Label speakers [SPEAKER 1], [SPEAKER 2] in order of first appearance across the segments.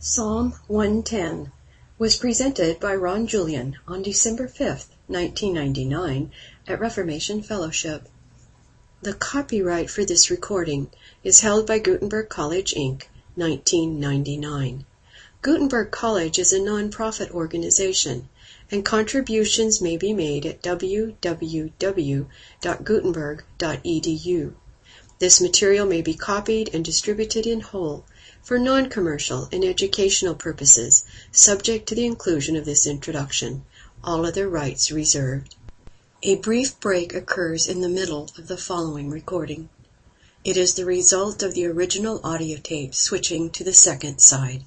[SPEAKER 1] Psalm 110 was presented by Ron Julian on December 5, 1999 at Reformation Fellowship. The copyright for this recording is held by Gutenberg College, Inc., 1999. Gutenberg College is a non-profit organization, and contributions may be made at www.gutenberg.edu. This material may be copied and distributed in whole for non-commercial and educational purposes, subject to the inclusion of this introduction. All other rights reserved. A brief break occurs in the middle of the following recording. It is the result of the original audio tape switching to the second side.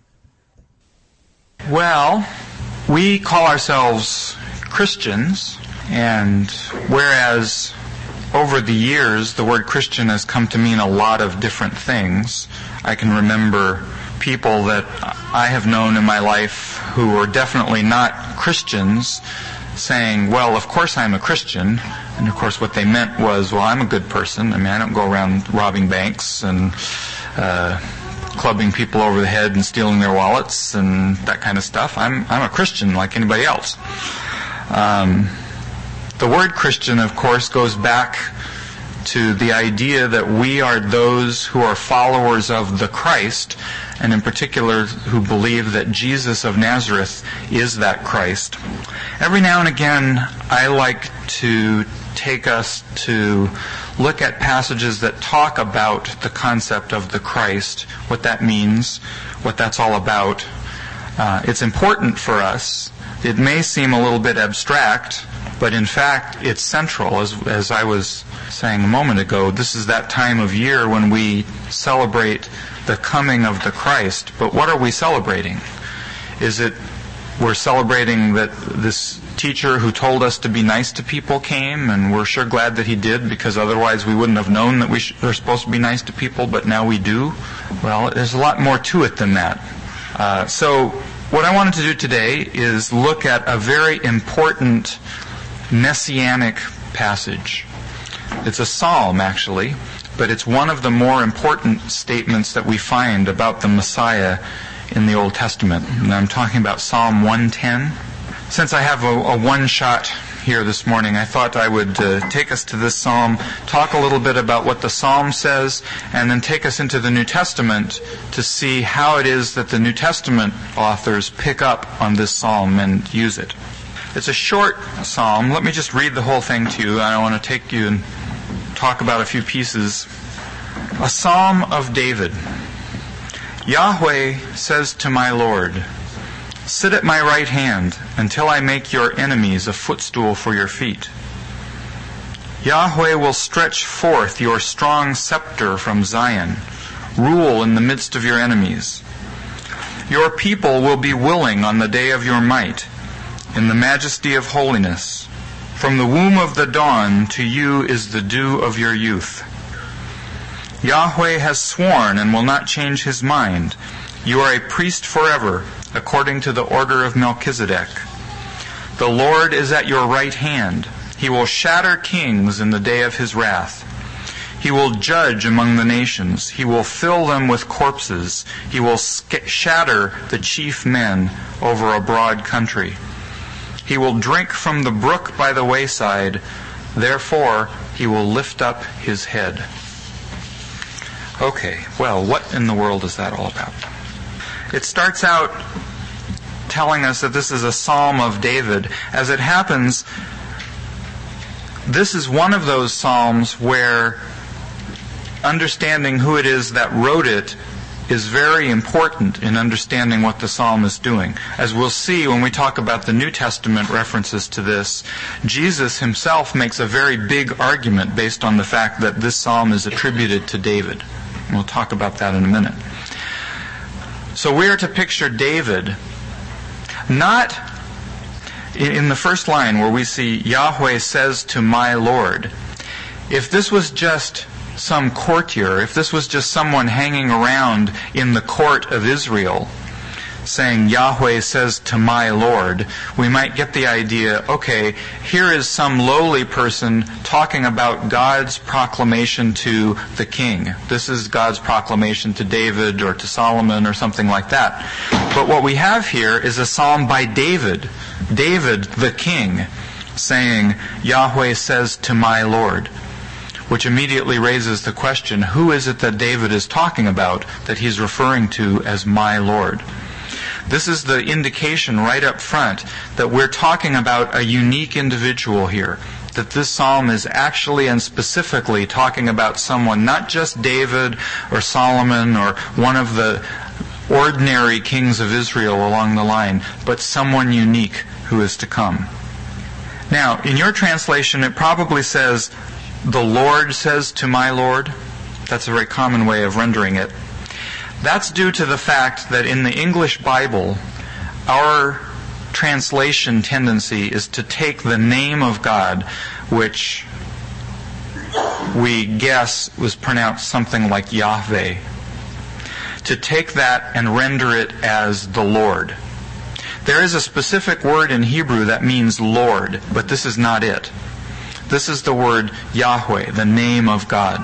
[SPEAKER 2] Well, we call ourselves Christians, and whereas over the years the word Christian has come to mean a lot of different things, I can remember people that I have known in my life who are definitely not Christians saying, well, of course I'm a Christian. And of course what they meant was, well, I'm a good person. I mean, I don't go around robbing banks and clubbing people over the head and stealing their wallets and that kind of stuff. I'm a Christian like anybody else. The word Christian, of course, goes back to the idea that we are those who are followers of the Christ, and in particular who believe that Jesus of Nazareth is that Christ. Every now and again, I like to take us to look at passages that talk about the concept of the Christ, what that means, what that's all about. It's important for us. It may seem a little bit abstract, but in fact, it's central. As I was saying a moment ago, this is that time of year when we celebrate the coming of the Christ. But what are we celebrating? Is it we're celebrating that this teacher who told us to be nice to people came, and we're sure glad that he did, because otherwise we wouldn't have known that we're supposed to be nice to people, but now we do? Well, there's a lot more to it than that. So what I wanted to do today is look at a very important messianic passage. It's a psalm, actually, but it's one of the more important statements that we find about the Messiah in the Old Testament. And I'm talking about Psalm 110. Since I have a one-shot here this morning, I thought I would take us to this psalm, talk a little bit about what the psalm says, and then take us into the New Testament to see how it is that the New Testament authors pick up on this psalm and use it. It's a short psalm. Let me just read the whole thing to you. I want to take you and talk about a few pieces. A psalm of David. Yahweh says to my Lord, sit at my right hand until I make your enemies a footstool for your feet. Yahweh will stretch forth your strong scepter from Zion, rule in the midst of your enemies. Your people will be willing on the day of your might, in the majesty of holiness. From the womb of the dawn to you is the dew of your youth. Yahweh has sworn and will not change his mind. You are a priest forever, according to the order of Melchizedek. The Lord is at your right hand. He will shatter kings in the day of his wrath. He will judge among the nations. He will fill them with corpses. He will shatter the chief men over a broad country. He will drink from the brook by the wayside. Therefore, he will lift up his head. Okay, well, what in the world is that all about? It starts out telling us that this is a psalm of David. As it happens, this is one of those psalms where understanding who it is that wrote it is very important in understanding what the psalm is doing. As we'll see when we talk about the New Testament references to this, Jesus himself makes a very big argument based on the fact that this psalm is attributed to David. We'll talk about that in a minute. So we are to picture David not in the first line where we see Yahweh says to my Lord. If this was just some courtier, if this was just someone hanging around in the court of Israel, saying, Yahweh says to my Lord, we might get the idea, okay, here is some lowly person talking about God's proclamation to the king. This is God's proclamation to David or to Solomon or something like that. But what we have here is a psalm by David, the king, saying, Yahweh says to my Lord, which immediately raises the question, who is it that David is talking about that he's referring to as my Lord? This is the indication right up front that we're talking about a unique individual here, that this psalm is actually and specifically talking about someone, not just David or Solomon or one of the ordinary kings of Israel along the line, but someone unique who is to come. Now, in your translation, it probably says, the Lord says to my Lord. That's a very common way of rendering it. That's due to the fact that in the English Bible, our translation tendency is to take the name of God, which we guess was pronounced something like Yahweh, to take that and render it as the Lord. There is a specific word in Hebrew that means Lord, but this is not it. This is the word Yahweh, the name of God.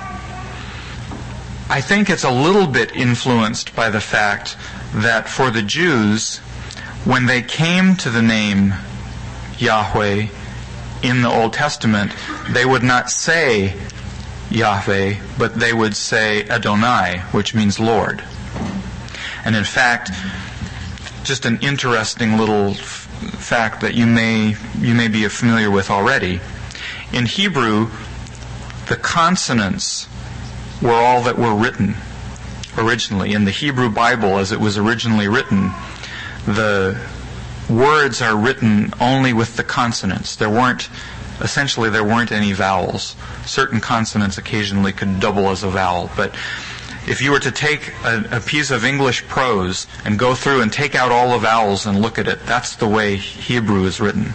[SPEAKER 2] I think it's a little bit influenced by the fact that for the Jews, when they came to the name Yahweh in the Old Testament, they would not say Yahweh, but they would say Adonai, which means Lord. And in fact, just an interesting little fact that you may be familiar with already. In Hebrew, the consonants were all that were written originally. In the Hebrew Bible, as it was originally written, the words are written only with the consonants. There weren't any vowels. Certain consonants occasionally could double as a vowel, but if you were to take a piece of English prose and go through and take out all the vowels and look at it, that's the way Hebrew is written.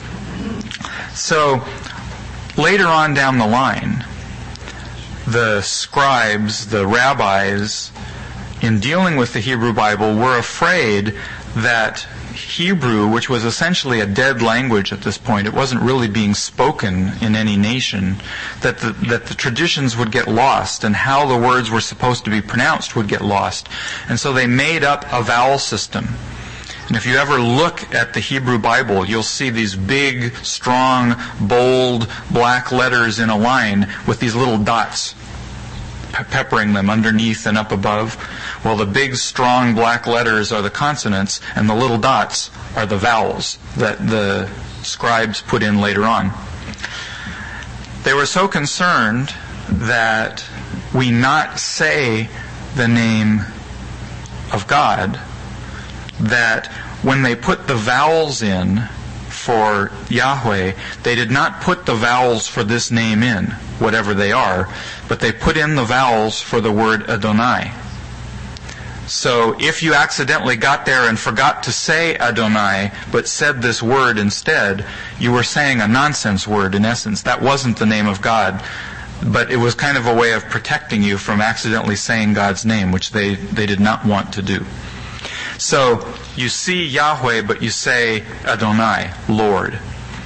[SPEAKER 2] So, later on down the line, the scribes, the rabbis, in dealing with the Hebrew Bible, were afraid that Hebrew, which was essentially a dead language at this point, it wasn't really being spoken in any nation, that the traditions would get lost and how the words were supposed to be pronounced would get lost. And so they made up a vowel system. And if you ever look at the Hebrew Bible, you'll see these big, strong, bold, black letters in a line with these little dots peppering them underneath and up above. Well, the big, strong black letters are the consonants, and the little dots are the vowels that the scribes put in later on. They were so concerned that we not say the name of God that when they put the vowels in for Yahweh, they did not put the vowels for this name in, whatever they are, but they put in the vowels for the word Adonai. So if you accidentally got there and forgot to say Adonai, but said this word instead, you were saying a nonsense word in essence. That wasn't the name of God, but it was kind of a way of protecting you from accidentally saying God's name, which they did not want to do. So you see Yahweh, but you say Adonai, Lord.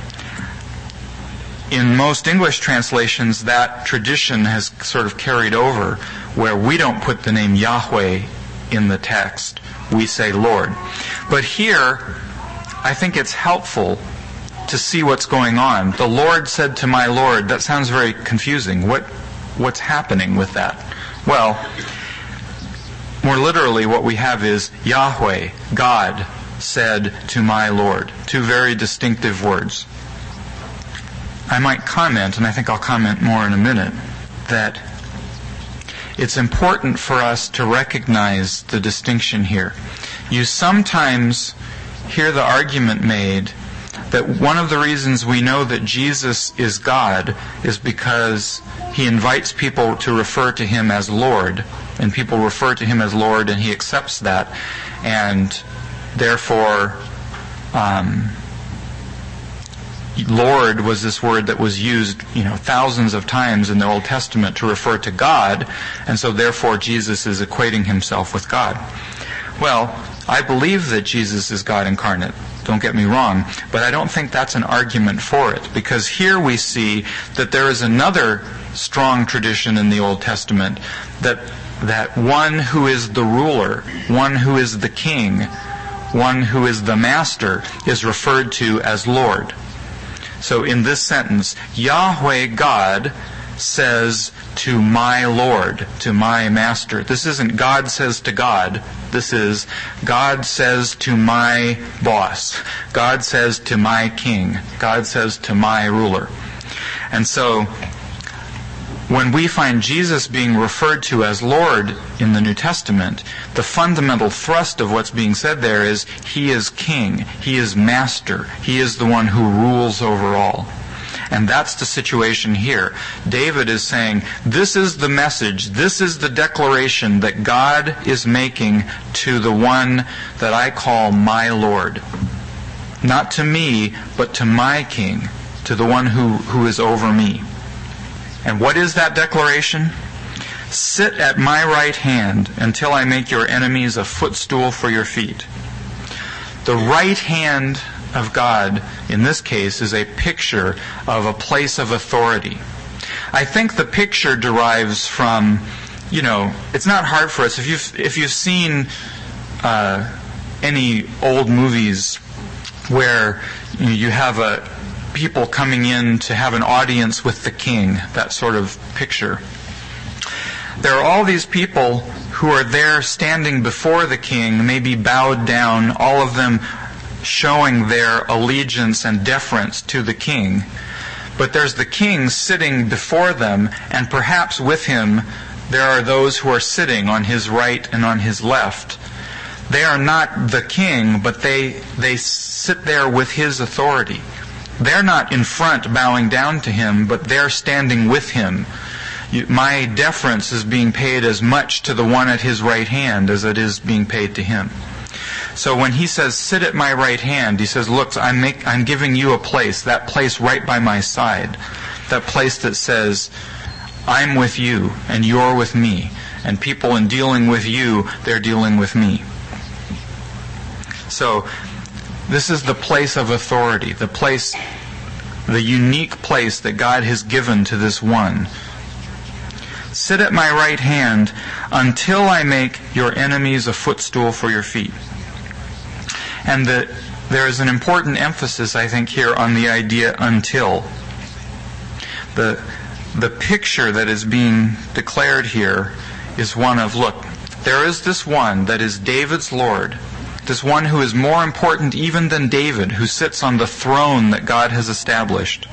[SPEAKER 2] In most English translations, that tradition has sort of carried over, where we don't put the name Yahweh in the text. We say Lord. But here, I think it's helpful to see what's going on. The Lord said to my Lord. That sounds very confusing. What's happening with that? Well, more literally, what we have is Yahweh, God, said to my Lord. Two very distinctive words. I might comment, and I think I'll comment more in a minute, that it's important for us to recognize the distinction here. You sometimes hear the argument made that one of the reasons we know that Jesus is God is because he invites people to refer to him as Lord, and people refer to him as Lord, and he accepts that, and therefore Lord was this word that was used, thousands of times in the Old Testament to refer to God, and so therefore Jesus is equating himself with God. Well, I believe that Jesus is God incarnate, don't get me wrong, but I don't think that's an argument for it, because here we see that there is another strong tradition in the Old Testament that one who is the ruler, one who is the king, one who is the master is referred to as Lord. So in this sentence, Yahweh God says to my Lord, to my master. This isn't God says to God. This is God says to my boss. God says to my king. God says to my ruler. And so when we find Jesus being referred to as Lord in the New Testament, the fundamental thrust of what's being said there is He is king, He is master, He is the one who rules over all. And that's the situation here. David is saying, this is the message, this is the declaration that God is making to the one that I call my Lord. Not to me, but to my king, to the one who is over me. And what is that declaration? Sit at my right hand until I make your enemies a footstool for your feet. The right hand of God, in this case, is a picture of a place of authority. I think the picture derives from, it's not hard for us. If you've seen any old movies where you have people coming in to have an audience with the king, that sort of picture. There are all these people who are there standing before the king, maybe bowed down, all of them showing their allegiance and deference to the king. But there's the king sitting before them, and perhaps with him there are those who are sitting on his right and on his left. They are not the king, but they sit there with his authority. They're not in front bowing down to him, but they're standing with him. My deference is being paid as much to the one at his right hand as it is being paid to him. So when he says, sit at my right hand, he says, look, I'm giving you a place, that place right by my side. That place that says, I'm with you and you're with me. And people in dealing with you, they're dealing with me. So this is the place of authority, the unique place that God has given to this one. Sit at my right hand until I make your enemies a footstool for your feet. And there is an important emphasis, I think, here on the idea until. The picture that is being declared here is one of, look, there is this one that is David's Lord, this one who is more important even than David, who sits on the throne that God has established.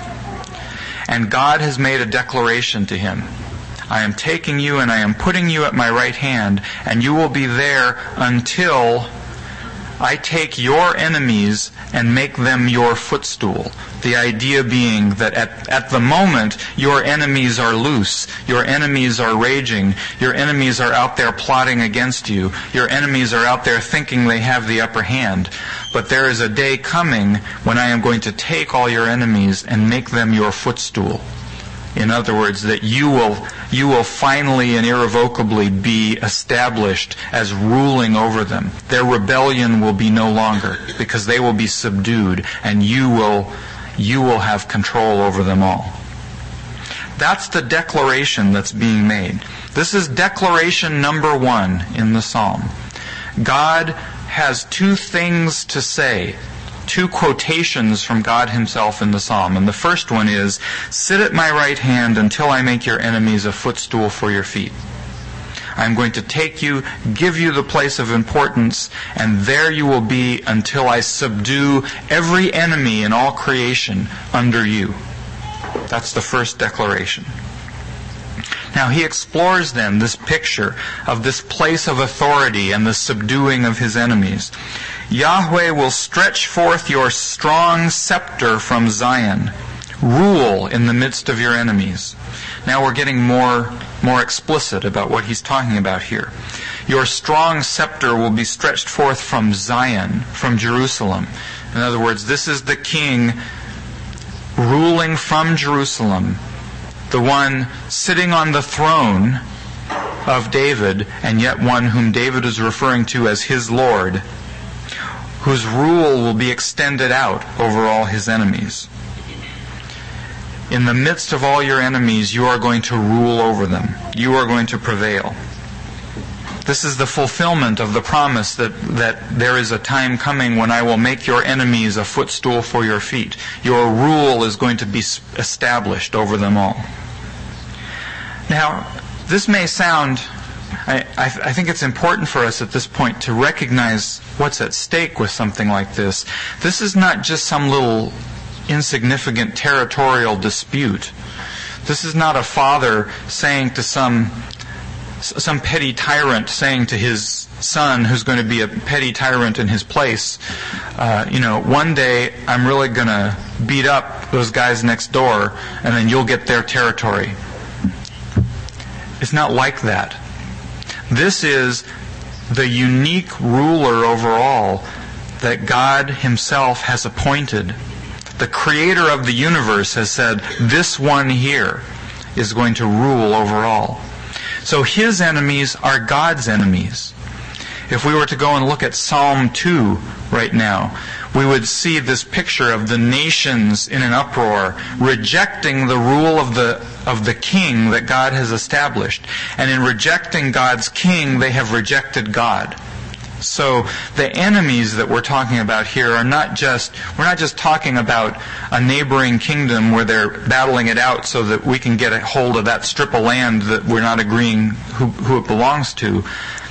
[SPEAKER 2] And God has made a declaration to him. I am taking you and I am putting you at my right hand, and you will be there until I take your enemies and make them your footstool. The idea being that at the moment, your enemies are loose, your enemies are raging, your enemies are out there plotting against you, your enemies are out there thinking they have the upper hand. But there is a day coming when I am going to take all your enemies and make them your footstool. In other words, that you will finally and irrevocably be established as ruling over them. Their rebellion will be no longer, because they will be subdued, and you will have control over them all. That's the declaration that's being made. This is declaration number 1 in the psalm. God has 2 things to say. 2 quotations from God himself in the psalm. And the first one is, sit at my right hand until I make your enemies a footstool for your feet. I'm going to take you, give you the place of importance, and there you will be until I subdue every enemy in all creation under you. That's the first declaration. Now he explores then this picture of this place of authority and the subduing of his enemies. Yahweh will stretch forth your strong scepter from Zion. Rule in the midst of your enemies. Now we're getting more explicit about what he's talking about here. Your strong scepter will be stretched forth from Zion, from Jerusalem. In other words, this is the king ruling from Jerusalem, the one sitting on the throne of David, and yet one whom David is referring to as his Lord, whose rule will be extended out over all his enemies. In the midst of all your enemies, you are going to rule over them. You are going to prevail. This is the fulfillment of the promise that there is a time coming when I will make your enemies a footstool for your feet. Your rule is going to be established over them all. Now, this may sound, I think it's important for us at this point to recognize what's at stake with something like this. This is not just some little insignificant territorial dispute. This is not a father saying to some petty tyrant saying to his son, who's going to be a petty tyrant in his place, one day I'm really going to beat up those guys next door and then you'll get their territory. It's not like that. This is the unique ruler over all that God himself has appointed. The creator of the universe has said, this one here is going to rule over all. So his enemies are God's enemies. If we were to go and look at Psalm 2 right now, we would see this picture of the nations in an uproar, rejecting the rule of the king that God has established. And in rejecting God's king, they have rejected God. So the enemies that we're talking about here are we're not just talking about a neighboring kingdom where they're battling it out so that we can get a hold of that strip of land that we're not agreeing who it belongs to.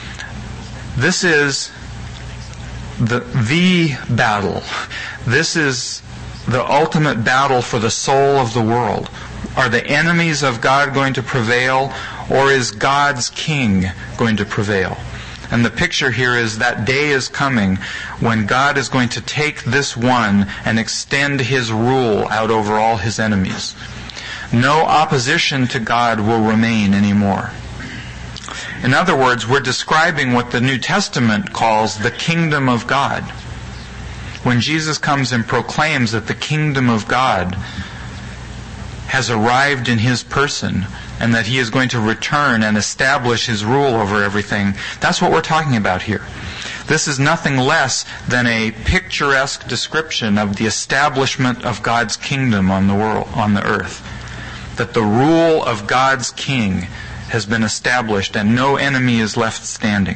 [SPEAKER 2] This is the battle. This is the ultimate battle for the soul of the world. Are the enemies of God going to prevail, or is God's king going to prevail? And the picture here is that day is coming when God is going to take this one and extend his rule out over all his enemies. No opposition to God will remain anymore. In other words, we're describing what the New Testament calls the kingdom of God. When Jesus comes and proclaims that the kingdom of God has arrived in his person, and that he is going to return and establish his rule over everything. That's what we're talking about here. This is nothing less than a picturesque description of the establishment of God's kingdom on the earth. That the rule of God's king has been established and no enemy is left standing.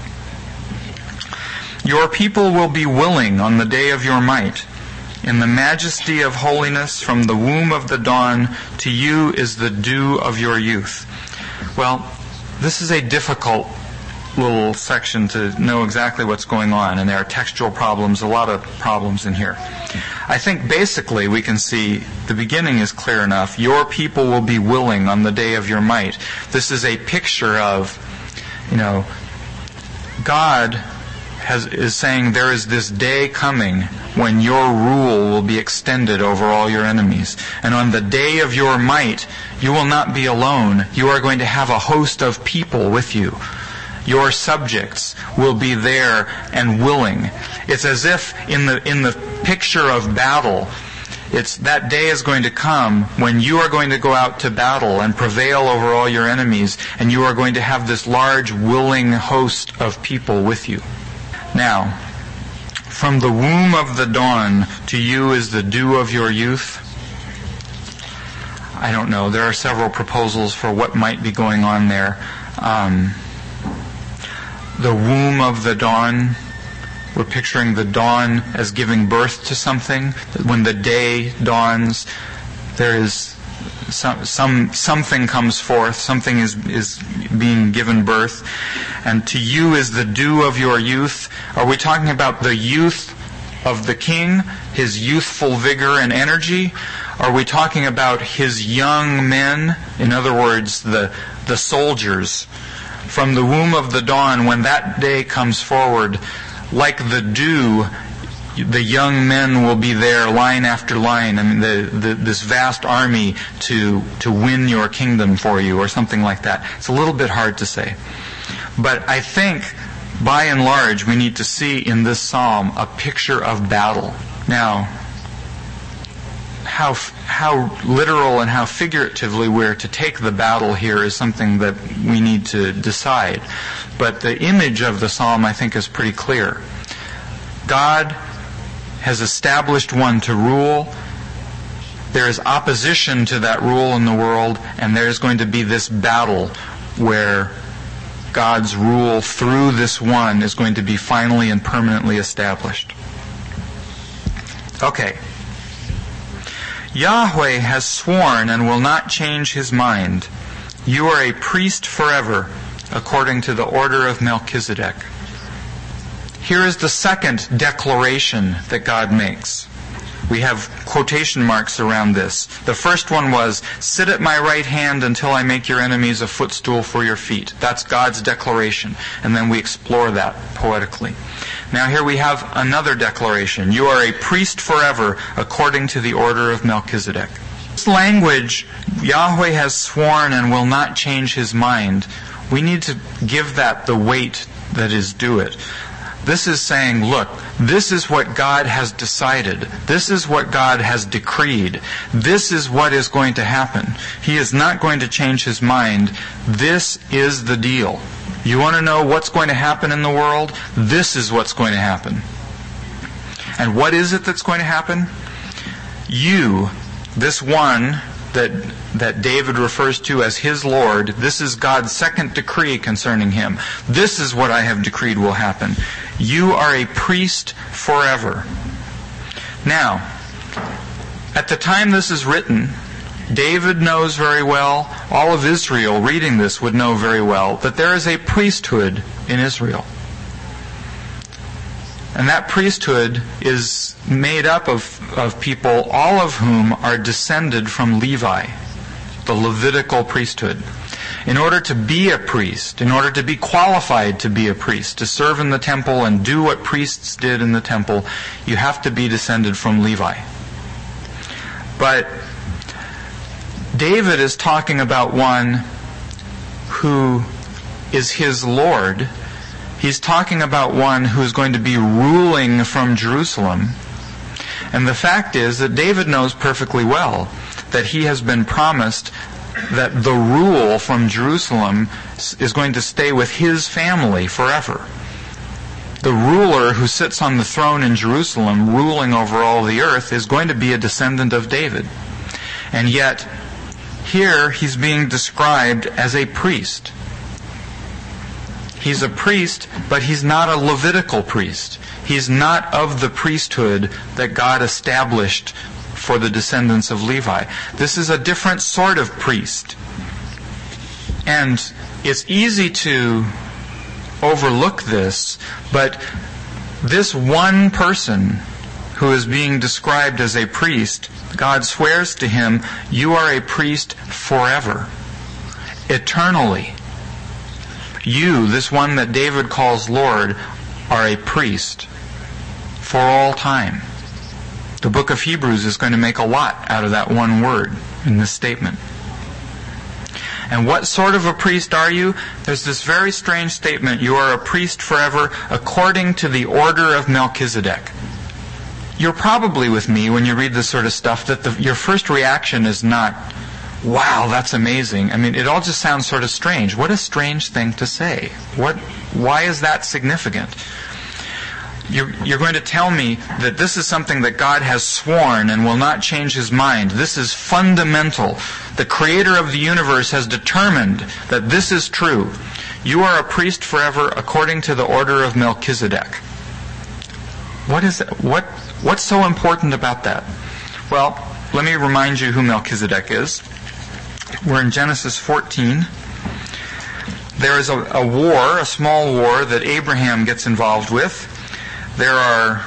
[SPEAKER 2] Your people will be willing on the day of your might. In the majesty of holiness, from the womb of the dawn, to you is the dew of your youth. Well, this is a difficult little section to know exactly what's going on, and there are textual problems, a lot of problems in here. I think basically we can see the beginning is clear enough. Your people will be willing on the day of your might. This is a picture of, God is saying there is this day coming when your rule will be extended over all your enemies. And on the day of your might, you will not be alone. You are going to have a host of people with you. Your subjects will be there and willing. It's as if in the picture of battle, it's that day is going to come when you are going to go out to battle and prevail over all your enemies, and you are going to have this large, willing host of people with you. Now, from the womb of the dawn to you is the dew of your youth. I don't know. There are several proposals for what might be going on there. The womb of the dawn, we're picturing the dawn as giving birth to something. When the day dawns, there is something comes forth, something is being given birth. And to you is the dew of your youth. Are we talking about the youth of the king, his youthful vigor and energy? Are we talking about his young men? In other words, the soldiers. From the womb of the dawn, when that day comes forward, like the dew, the young men will be there, line after line, this vast army to win your kingdom for you, or something like that. It's a little bit hard to say. But I think, by and large, we need to see in this psalm a picture of battle. Now, how literal and how figuratively we're to take the battle here is something that we need to decide. But the image of the psalm, I think, is pretty clear. God has established one to rule. There is opposition to that rule in the world, and there is going to be this battle where God's rule through this one is going to be finally and permanently established. Okay. Yahweh has sworn and will not change his mind. You are a priest forever, according to the order of Melchizedek. Here is the second declaration that God makes. We have quotation marks around this. The first one was, sit at my right hand until I make your enemies a footstool for your feet. That's God's declaration. And then we explore that poetically. Now here we have another declaration. You are a priest forever, according to the order of Melchizedek. This language, Yahweh has sworn and will not change his mind. We need to give that the weight that is due it. This is saying, look, this is what God has decided. This is what God has decreed. This is what is going to happen. He is not going to change his mind. This is the deal. You want to know what's going to happen in the world? This is what's going to happen. And what is it that's going to happen? You, this one that David refers to as his Lord, this is God's second decree concerning him. This is what I have decreed will happen. You are a priest forever. Now, at the time this is written, David knows very well, all of Israel reading this would know very well, that there is a priesthood in Israel. And that priesthood is made up of people, all of whom are descended from Levi, the Levitical priesthood. In order to be a priest, in order to be qualified to be a priest, to serve in the temple and do what priests did in the temple, you have to be descended from Levi. But David is talking about one who is his Lord. He's talking about one who is going to be ruling from Jerusalem. And the fact is that David knows perfectly well that he has been promised that the rule from Jerusalem is going to stay with his family forever. The ruler who sits on the throne in Jerusalem, ruling over all the earth, is going to be a descendant of David. And yet, here he's being described as a priest. He's a priest, but he's not a Levitical priest. He's not of the priesthood that God established for the descendants of Levi. This is a different sort of priest. And it's easy to overlook this, but this one person who is being described as a priest, God swears to him, you are a priest forever, eternally. You, this one that David calls Lord, are a priest for all time. The book of Hebrews is going to make a lot out of that one word in this statement. And what sort of a priest are you? There's this very strange statement, you are a priest forever according to the order of Melchizedek. You're probably with me when you read this sort of stuff that your first reaction is not, wow, that's amazing. I mean, it all just sounds sort of strange. What a strange thing to say. Why is that significant? You're going to tell me that this is something that God has sworn and will not change his mind. This is fundamental. The Creator of the universe has determined that this is true. You are a priest forever according to the order of Melchizedek. What is that? What's so important about that? Well, let me remind you who Melchizedek is. We're in Genesis 14. There is a war, a small war, that Abraham gets involved with. There are,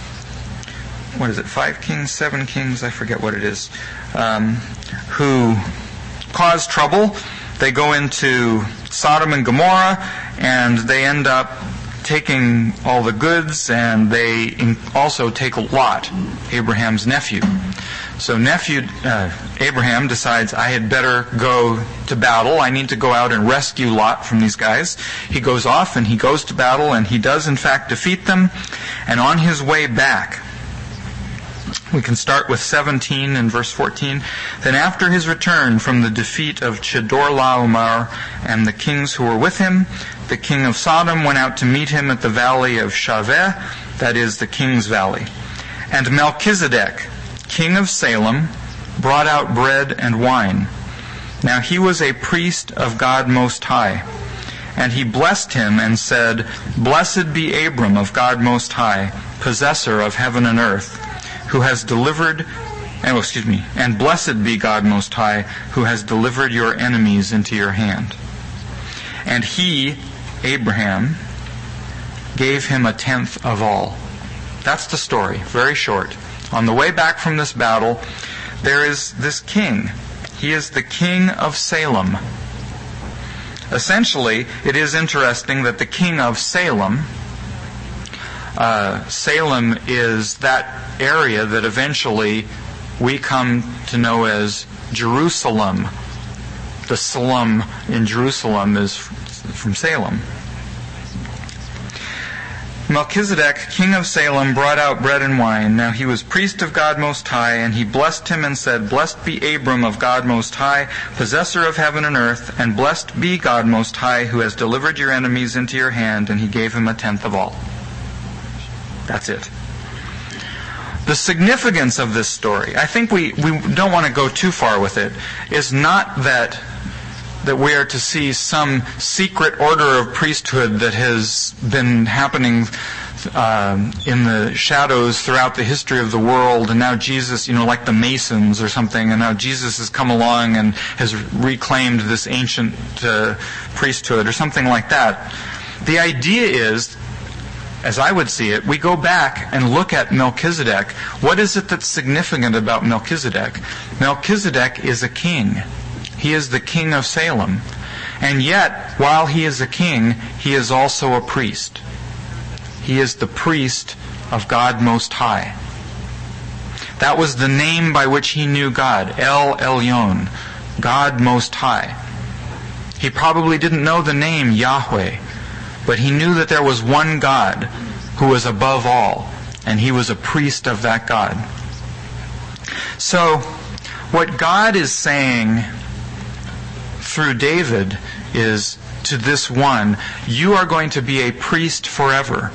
[SPEAKER 2] 5 kings, 7 kings, I forget what it is, who cause trouble. They go into Sodom and Gomorrah, and they end up taking all the goods, and they also take Lot, Abraham's nephew. So Abraham decides, I had better go to battle. I need to go out and rescue Lot from these guys. He goes off and he goes to battle, and he does in fact defeat them. And on his way back, We can start with 17 and verse 14. Then after his return from the defeat of Chedorlaomer and the kings who were with him, the king of Sodom went out to meet him at the valley of Shaveh, that is, the king's valley. And Melchizedek, king of Salem, brought out bread and wine. Now he was a priest of God Most High. And he blessed him and said, Blessed be Abram of God Most High, possessor of heaven and earth, who has delivered, and blessed be God Most High, who has delivered your enemies into your hand. And he, Abraham, gave him a tenth of all. That's the story, very short. On the way back from this battle, there is this king. He is the king of Salem. Essentially, it is interesting that the king of Salem, Salem is that area that eventually we come to know as Jerusalem. The Salem in Jerusalem is from Salem. Melchizedek, king of Salem, brought out bread and wine. Now he was priest of God Most High, and he blessed him and said, Blessed be Abram of God Most High, possessor of heaven and earth, and blessed be God Most High, who has delivered your enemies into your hand, and he gave him a tenth of all. That's it. The significance of this story, I think we don't want to go too far with it, is not that we are to see some secret order of priesthood that has been happening in the shadows throughout the history of the world, and now Jesus, like the Masons or something, and now Jesus has come along and has reclaimed this ancient priesthood or something like that. The idea is, as I would see it, we go back and look at Melchizedek. What is it that's significant about Melchizedek? Melchizedek is a king. He is the king of Salem. And yet, while he is a king, he is also a priest. He is the priest of God Most High. That was the name by which he knew God, El Elyon, God Most High. He probably didn't know the name Yahweh, but he knew that there was one God who was above all, and he was a priest of that God. So, what God is saying through David is to this one, you are going to be a priest forever.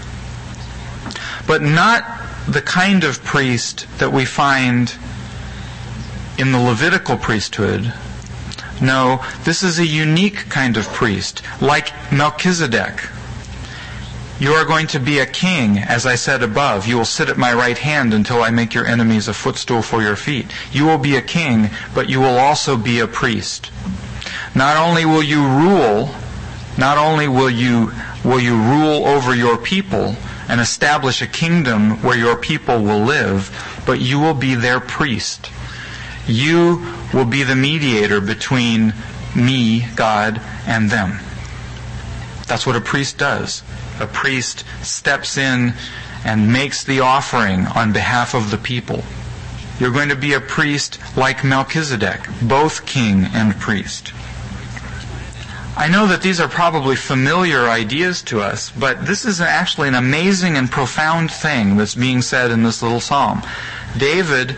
[SPEAKER 2] But not the kind of priest that we find in the Levitical priesthood. No, this is a unique kind of priest, like Melchizedek. You are going to be a king, as I said above. You will sit at my right hand until I make your enemies a footstool for your feet. You will be a king, but you will also be a priest. Not only will you rule, not only will you rule over your people and establish a kingdom where your people will live, but you will be their priest. You will be the mediator between me, God, and them. That's what a priest does. A priest steps in and makes the offering on behalf of the people. You're going to be a priest like Melchizedek, both king and priest. I know that these are probably familiar ideas to us, but this is actually an amazing and profound thing that's being said in this little psalm. David,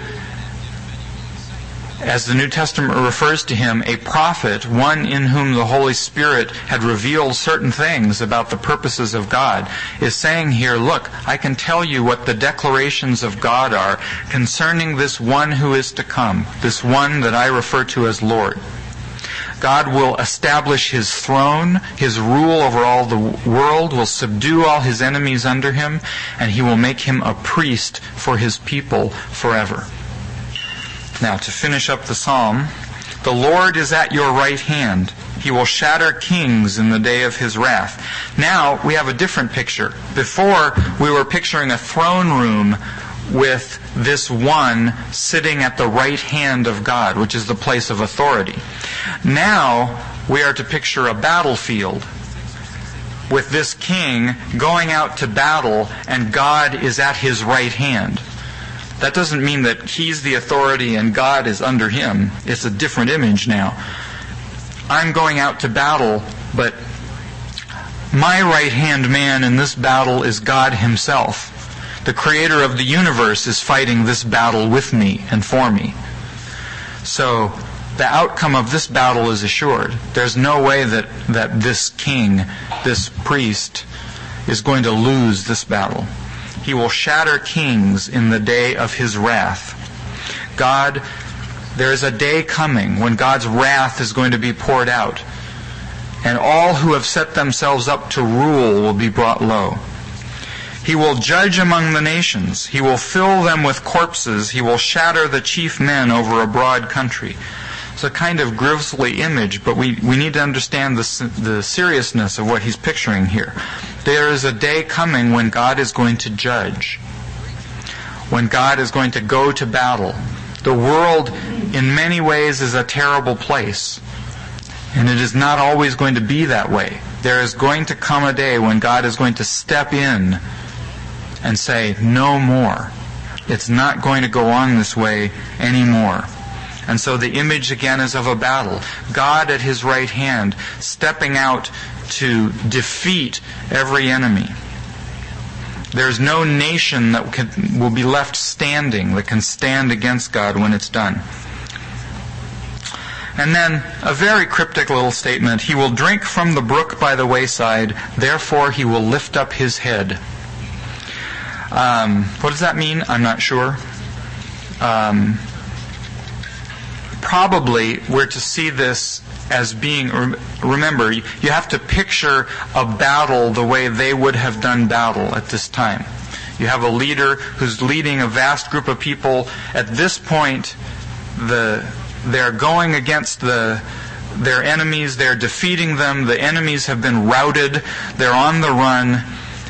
[SPEAKER 2] as the New Testament refers to him, a prophet, one in whom the Holy Spirit had revealed certain things about the purposes of God, is saying here, look, I can tell you what the declarations of God are concerning this one who is to come, this one that I refer to as Lord. God will establish his throne, his rule over all the world, will subdue all his enemies under him, and he will make him a priest for his people forever. Now, to finish up the psalm, the Lord is at your right hand. He will shatter kings in the day of his wrath. Now, we have a different picture. Before, we were picturing a throne room with this one sitting at the right hand of God, which is the place of authority. Now, we are to picture a battlefield with this king going out to battle, and God is at his right hand. That doesn't mean that he's the authority and God is under him. It's a different image now. I'm going out to battle, but my right-hand man in this battle is God himself. The creator of the universe is fighting this battle with me and for me. So the outcome of this battle is assured. There's no way that this king, this priest, is going to lose this battle. He will shatter kings in the day of his wrath. There is a day coming when God's wrath is going to be poured out, and all who have set themselves up to rule will be brought low. He will judge among the nations. He will fill them with corpses. He will shatter the chief men over a broad country. It's a kind of grisly image, but we need to understand the seriousness of what he's picturing here. There is a day coming when God is going to judge, when God is going to go to battle. The world, in many ways, is a terrible place, and it is not always going to be that way. There is going to come a day when God is going to step in and say, no more. It's not going to go on this way anymore. And so the image again is of a battle. God at his right hand, stepping out to defeat every enemy. There's no nation that will be left standing that can stand against God when it's done. And then a very cryptic little statement. He will drink from the brook by the wayside, therefore he will lift up his head. What does that mean? I'm not sure. Probably we're to see this as being, remember, you have to picture a battle the way they would have done battle at this time. You have a leader who's leading a vast group of people. At this point, they're going against their enemies. They're defeating them. The enemies have been routed. They're on the run.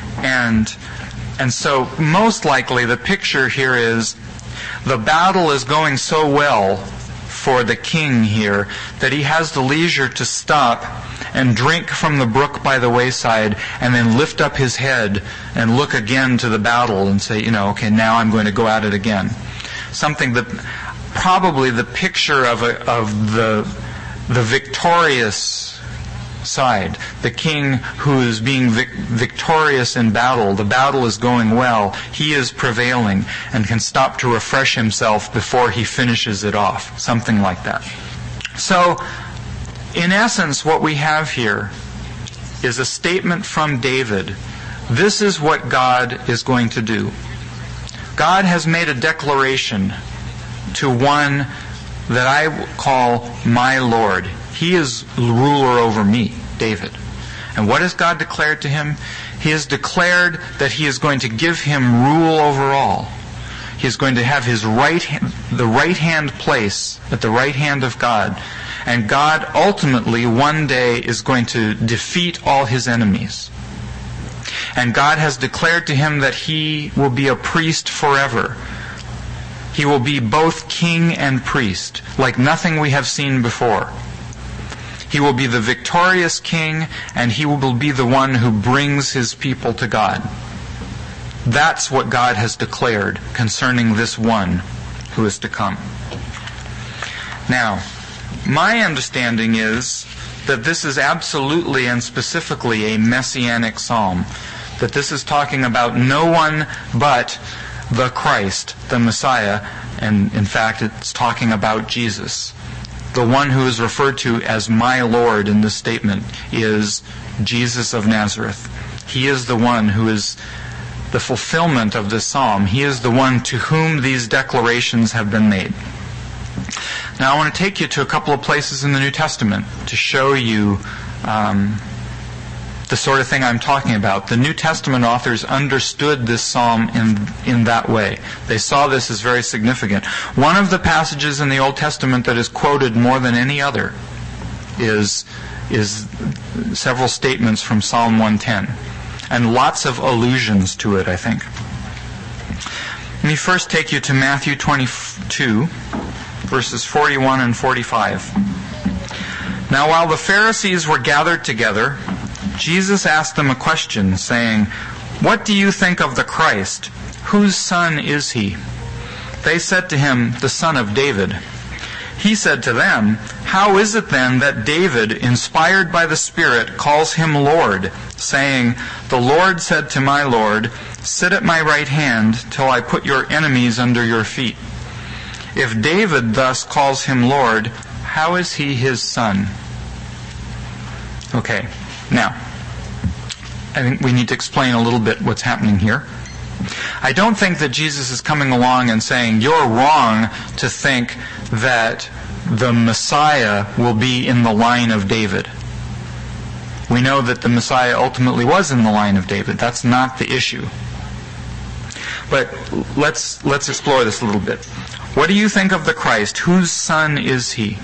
[SPEAKER 2] And so most likely the picture here is the battle is going so well for the king here that he has the leisure to stop and drink from the brook by the wayside and then lift up his head and look again to the battle and say, okay, now I'm going to go at it again. Something that probably the picture of the victorious side, the king who is being victorious in battle. The battle is going well. He is prevailing and can stop to refresh himself before he finishes it off. Something like that. So, in essence, what we have here is a statement from David. This is what God is going to do. God has made a declaration to one that I call my Lord. He is ruler over me, David. And what has God declared to him? He has declared that he is going to give him rule over all. He is going to have his the right hand place at the right hand of God. And God ultimately one day is going to defeat all his enemies. And God has declared to him that he will be a priest forever. He will be both king and priest, like nothing we have seen before. He will be the victorious king, and he will be the one who brings his people to God. That's what God has declared concerning this one who is to come. Now, my understanding is that this is absolutely and specifically a messianic psalm. That this is talking about no one but the Christ, the Messiah, and in fact it's talking about Jesus. The one who is referred to as my Lord in this statement is Jesus of Nazareth. He is the one who is the fulfillment of this psalm. He is the one to whom these declarations have been made. Now I want to take you to a couple of places in the New Testament to show you the sort of thing I'm talking about. The New Testament authors understood this psalm in that way. They saw this as very significant. One of the passages in the Old Testament that is quoted more than any other is several statements from Psalm 110, and lots of allusions to it, I think. Let me first take you to Matthew 22, verses 41 and 45. Now while the Pharisees were gathered together, Jesus asked them a question, saying, "What do you think of the Christ? Whose son is he?" They said to him, "The son of David." He said to them, "How is it then that David, inspired by the Spirit, calls him Lord, saying, 'The Lord said to my Lord, "Sit at my right hand till I put your enemies under your feet." If David thus calls him Lord, how is he his son? Okay, now, I think we need to explain a little bit what's happening here. I don't think that Jesus is coming along and saying, you're wrong to think that the Messiah will be in the line of David. We know that the Messiah ultimately was in the line of David. That's not the issue. But let's explore this a little bit. What do you think of the Christ? Whose son is he?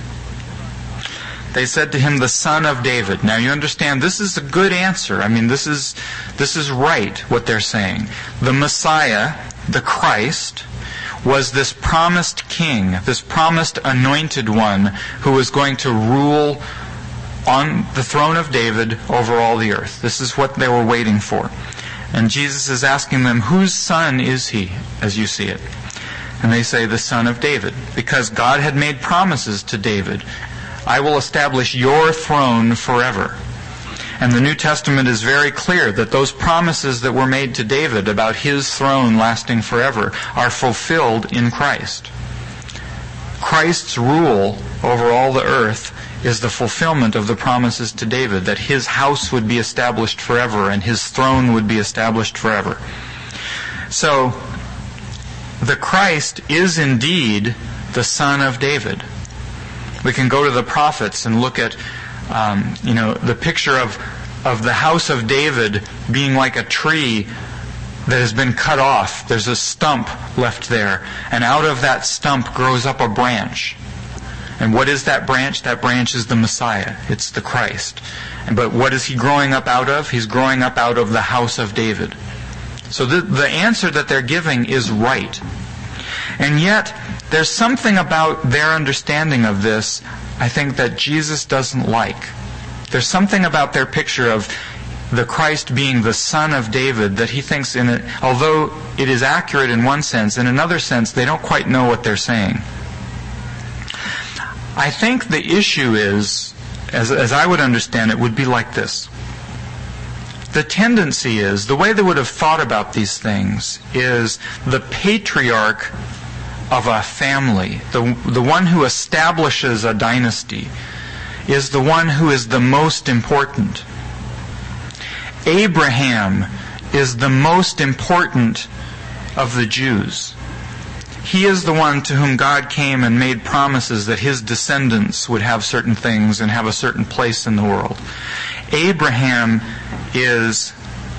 [SPEAKER 2] They said to him, the son of David. Now you understand, this is a good answer. I mean, this is right, what they're saying. The Messiah, the Christ, was this promised king, this promised anointed one who was going to rule on the throne of David over all the earth. This is what they were waiting for. And Jesus is asking them, whose son is he, as you see it? And they say, the son of David, because God had made promises to David. I will establish your throne forever. And the New Testament is very clear that those promises that were made to David about his throne lasting forever are fulfilled in Christ. Christ's rule over all the earth is the fulfillment of the promises to David, that his house would be established forever and his throne would be established forever. So, the Christ is indeed the son of David. We can go to the prophets and look at, the picture of the house of David being like a tree that has been cut off. There's a stump left there, and out of that stump grows up a branch. And what is that branch? That branch is the Messiah. It's the Christ. But what is he growing up out of? He's growing up out of the house of David. So the answer that they're giving is right. And yet, there's something about their understanding of this, I think, that Jesus doesn't like. There's something about their picture of the Christ being the son of David that he thinks, although it is accurate in one sense, in another sense, they don't quite know what they're saying. I think the issue is, as I would understand it, would be like this. The tendency is, the way they would have thought about these things is the patriarch of a family, the one who establishes a dynasty, is the one who is the most important. Abraham is the most important of the Jews. He is the one to whom God came and made promises that his descendants would have certain things and have a certain place in the world. Abraham is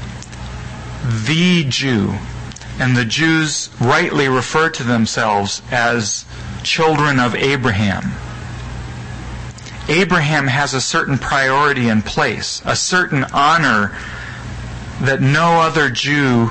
[SPEAKER 2] the Jew. And the Jews rightly refer to themselves as children of Abraham. Abraham has a certain priority and place, a certain honor that no other Jew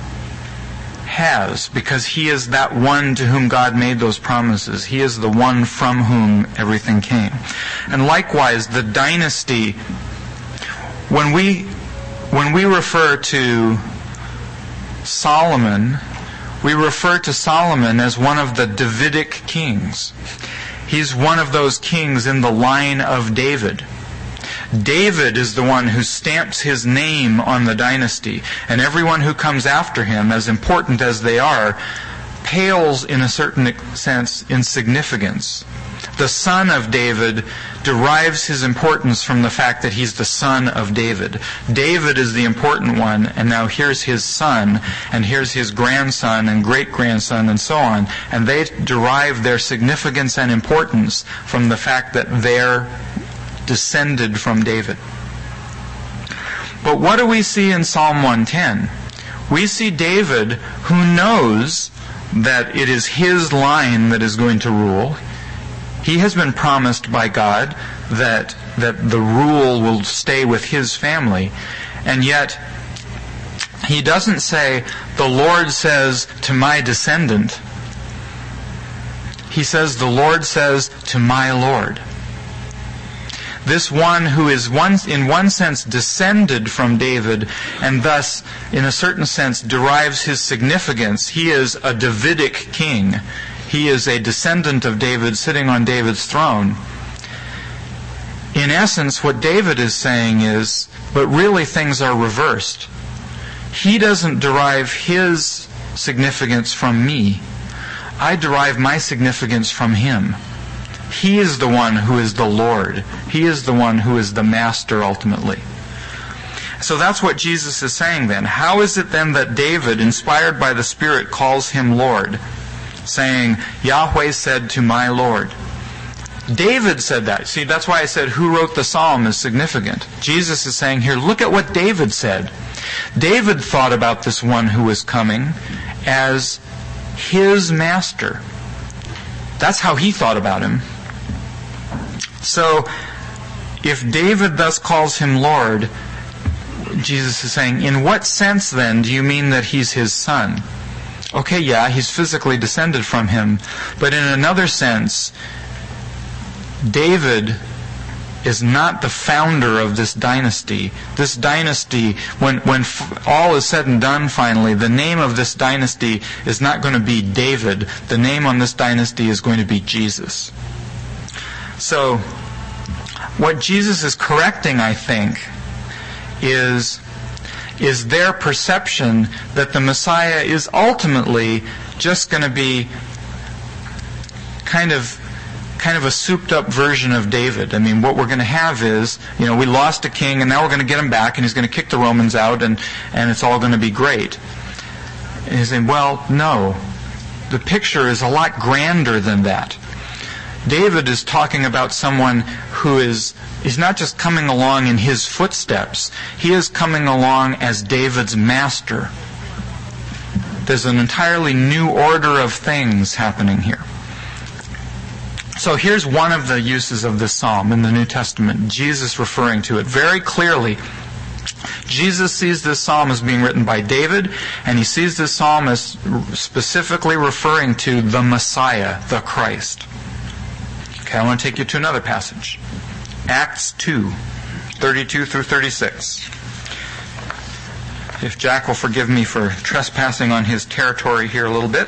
[SPEAKER 2] has, because he is that one to whom God made those promises. He is the one from whom everything came. And likewise, the dynasty, when we refer to Solomon, we refer to Solomon as one of the Davidic kings. He's one of those kings in the line of David. David is the one who stamps his name on the dynasty, and everyone who comes after him, as important as they are, pales in a certain sense in significance. The son of David derives his importance from the fact that he's the son of David. David is the important one, and now here's his son, and here's his grandson and great-grandson, and so on. And they derive their significance and importance from the fact that they're descended from David. But what do we see in Psalm 110? We see David, who knows that it is his line that is going to rule. He has been promised by God that the rule will stay with his family. And yet, he doesn't say, the Lord says to my descendant. He says, the Lord says to my Lord. This one who is in one sense descended from David, and thus, in a certain sense, derives his significance. He is a Davidic king. He is a descendant of David sitting on David's throne. In essence, what David is saying is, but really things are reversed. He doesn't derive his significance from me. I derive my significance from him. He is the one who is the Lord. He is the one who is the master ultimately. So that's what Jesus is saying then. How is it then that David, inspired by the Spirit, calls him Lord, saying, Yahweh said to my Lord? David said that. See, that's why I said who wrote the psalm is significant. Jesus is saying here, look at what David said. David thought about this one who was coming as his master. That's how he thought about him. So, if David thus calls him Lord, Jesus is saying, in what sense then do you mean that he's his son? Okay, yeah, he's physically descended from him, but in another sense, David is not the founder of this dynasty. This dynasty, when all is said and done finally, the name of this dynasty is not going to be David. The name on this dynasty is going to be Jesus. So, what Jesus is correcting, I think, is their perception that the Messiah is ultimately just going to be kind of a souped-up version of David. I mean, what we're going to have is, we lost a king, and now we're going to get him back, and he's going to kick the Romans out, and it's all going to be great. And he's saying, well, no. The picture is a lot grander than that. David is talking about someone who is not just coming along in his footsteps. He is coming along as David's master. There's an entirely new order of things happening here. So here's one of the uses of this psalm in the New Testament, Jesus referring to it very clearly. Jesus sees this psalm as being written by David, and he sees this psalm as specifically referring to the Messiah, the Christ. Okay, I want to take you to another passage. Acts 2, 32 through 36. If Jack will forgive me for trespassing on his territory here a little bit.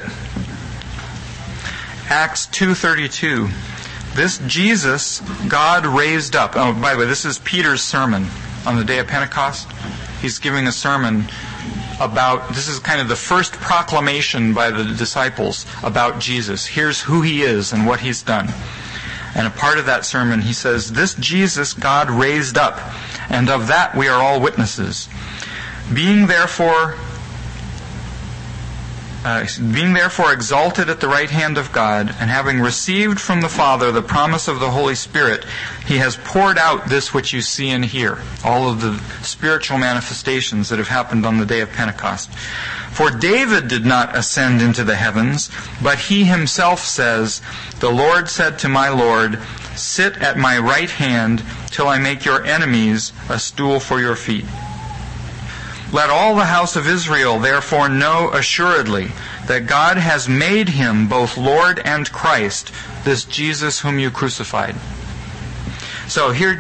[SPEAKER 2] Acts 2:32. This Jesus God raised up. Oh, by the way, this is Peter's sermon on the day of Pentecost. He's giving a sermon about, this is kind of the first proclamation by the disciples about Jesus. Here's who he is and what he's done. And a part of that sermon, he says, this Jesus God raised up, and of that we are all witnesses. Being therefore exalted at the right hand of God, and having received from the Father the promise of the Holy Spirit, he has poured out this which you see and hear, all of the spiritual manifestations that have happened on the day of Pentecost. For David did not ascend into the heavens, but he himself says, the Lord said to my Lord, sit at my right hand till I make your enemies a stool for your feet. Let all the house of Israel therefore know assuredly that God has made him both Lord and Christ, this Jesus whom you crucified. So here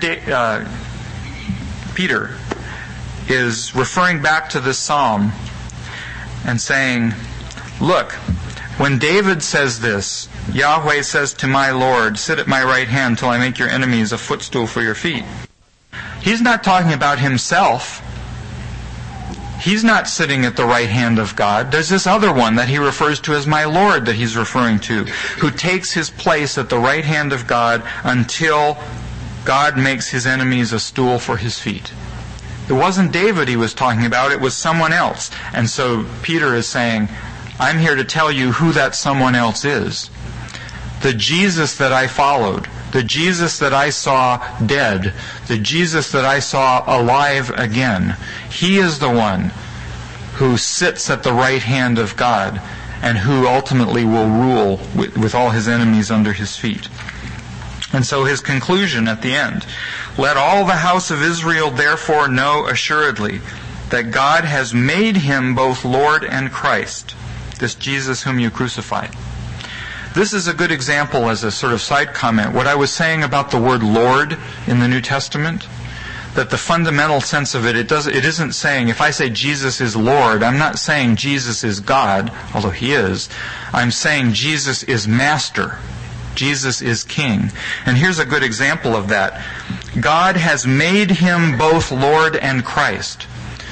[SPEAKER 2] Peter is referring back to this psalm and saying, look, when David says this, Yahweh says to my Lord, sit at my right hand till I make your enemies a footstool for your feet. He's not talking about himself. He's not sitting at the right hand of God. There's this other one that he refers to as my Lord that he's referring to, who takes his place at the right hand of God until God makes his enemies a stool for his feet. It wasn't David he was talking about, it was someone else. And so Peter is saying, I'm here to tell you who that someone else is. The Jesus that I followed, the Jesus that I saw dead, the Jesus that I saw alive again. He is the one who sits at the right hand of God and who ultimately will rule with all his enemies under his feet. And so his conclusion at the end, let all the house of Israel therefore know assuredly that God has made him both Lord and Christ, this Jesus whom you crucified. This is a good example as a sort of side comment. What I was saying about the word Lord in the New Testament, that the fundamental sense of it isn't saying, if I say Jesus is Lord, I'm not saying Jesus is God, although he is. I'm saying Jesus is Master. Jesus is King. And here's a good example of that. God has made him both Lord and Christ.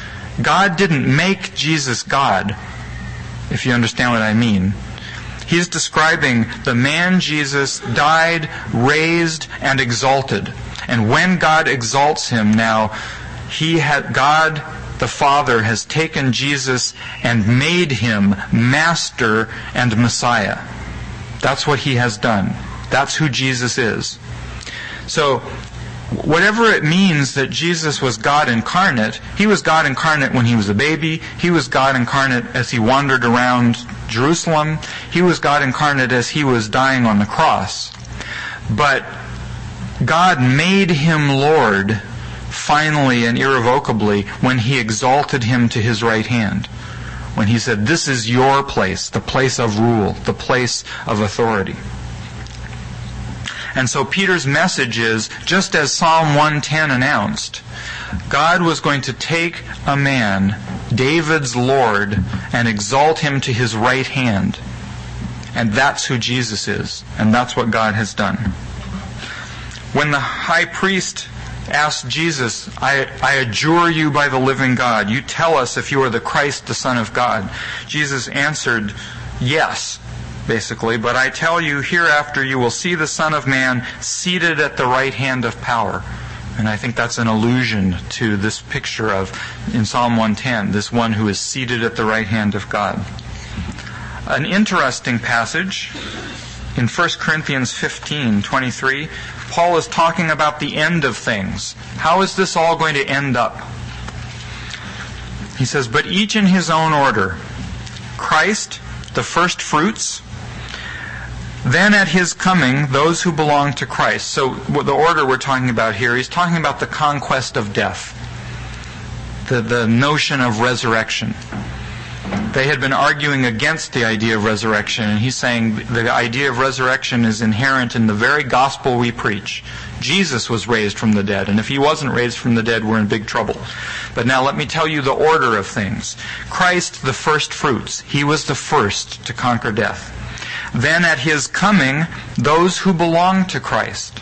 [SPEAKER 2] God didn't make Jesus God, if you understand what I mean. He's describing the man Jesus died, raised, and exalted. And when God exalts him now, God the Father has taken Jesus and made him Master and Messiah. That's what he has done. That's who Jesus is. So, whatever it means that Jesus was God incarnate, he was God incarnate when he was a baby. He was God incarnate as he wandered around Jerusalem. He was God incarnate as he was dying on the cross. But God made him Lord finally and irrevocably when he exalted him to his right hand. When he said, "This is your place, the place of rule, the place of authority." And so Peter's message is, just as Psalm 110 announced, God was going to take a man, David's Lord, and exalt him to his right hand. And that's who Jesus is. And that's what God has done. When the high priest asked Jesus, I adjure you by the living God, you tell us if you are the Christ, the Son of God. Jesus answered, yes, basically, but I tell you, hereafter you will see the Son of Man seated at the right hand of power. And I think that's an allusion to this picture of, in Psalm 110, this one who is seated at the right hand of God. An interesting passage in 1 Corinthians 15:23, Paul is talking about the end of things. How is this all going to end up? He says, but each in his own order. Christ, the first fruits, then at his coming, those who belong to Christ. So the order we're talking about here, he's talking about the conquest of death, the notion of resurrection. They had been arguing against the idea of resurrection, and he's saying the idea of resurrection is inherent in the very gospel we preach. Jesus was raised from the dead, and if he wasn't raised from the dead, we're in big trouble. But now let me tell you the order of things. Christ, the first fruits. He was the first to conquer death. Then at his coming, those who belong to Christ.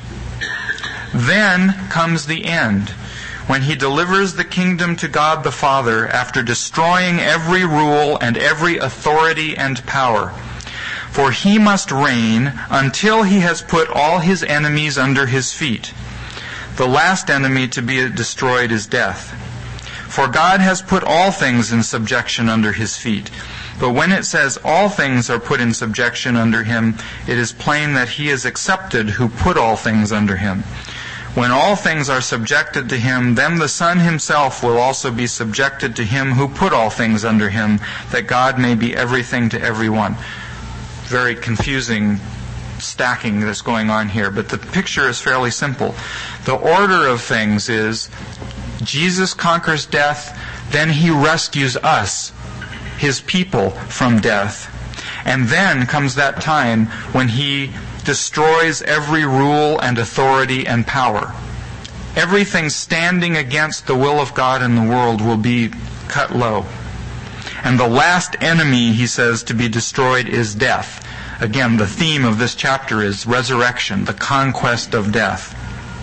[SPEAKER 2] Then comes the end, when he delivers the kingdom to God the Father after destroying every rule and every authority and power. For he must reign until he has put all his enemies under his feet. The last enemy to be destroyed is death. For God has put all things in subjection under his feet. But when it says all things are put in subjection under him, it is plain that he is accepted who put all things under him. When all things are subjected to him, then the Son himself will also be subjected to him who put all things under him, that God may be everything to everyone. Very confusing stacking that's going on here, but the picture is fairly simple. The order of things is Jesus conquers death, then he rescues us, his people, from death. And then comes that time when he destroys every rule and authority and power. Everything standing against the will of God in the world will be cut low. And the last enemy, he says, to be destroyed is death. Again, the theme of this chapter is resurrection, the conquest of death.